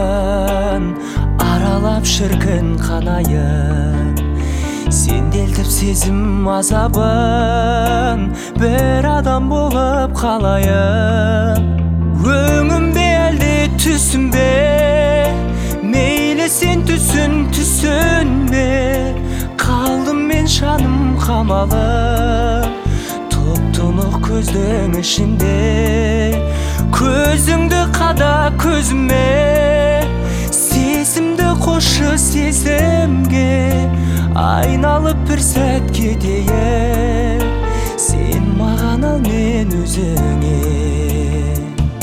аралап шіркін қанайын, сенделтіп сезім азабын, бір адам болып қалайын. Өңімде әлде түсімде, мейлі сен түсінбе, қалдым мен жаным қамалып, тұп-тұнық көздің ішінде. Көзіңді қада көзіме, сезімді қошы сезімге, айналып бір сәт кетейін, сен маған ал мен өзіңе.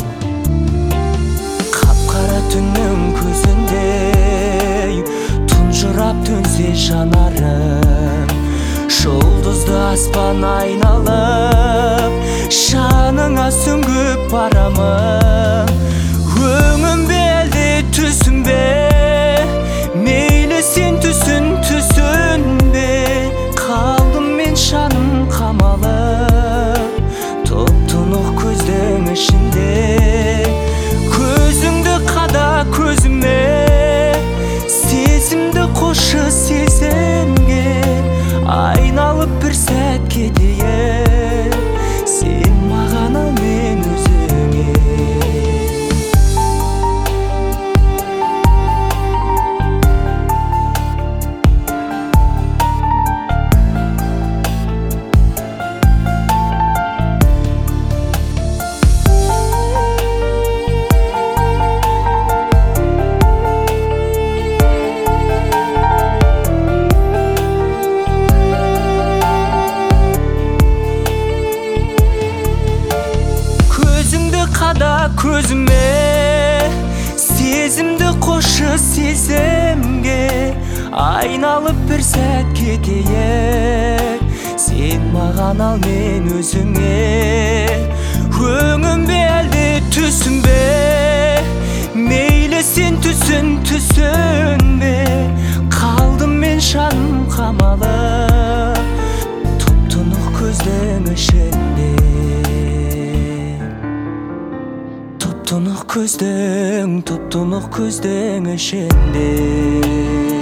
Қап-қара түннің көзіндей тұнжырап төнсе жанарым, жұлдызды аспан айналып, жаныңа сүңгіп барамын. Өңімде әлде түсімбе, мейлі сен түсінбе, қалдым мен жаным қамалып, тұп-тұнық көздің ішінде. Көзіңді қада көзіме, сезімді қошы сезімге, айналып бір сәт кетейін, сен маған ал мен өзіңе. Қада көзіме, сезімді қошы сезімге, айналып бір сәт кетейін, сен маған ал мен өзіңе. Өңімде әлде түсімбе, мейлі сен түсінбе, қалдым мен жаным қамалып, тұп-тұнық көздің ішінде. Тұп-тұнық көздің ішінде.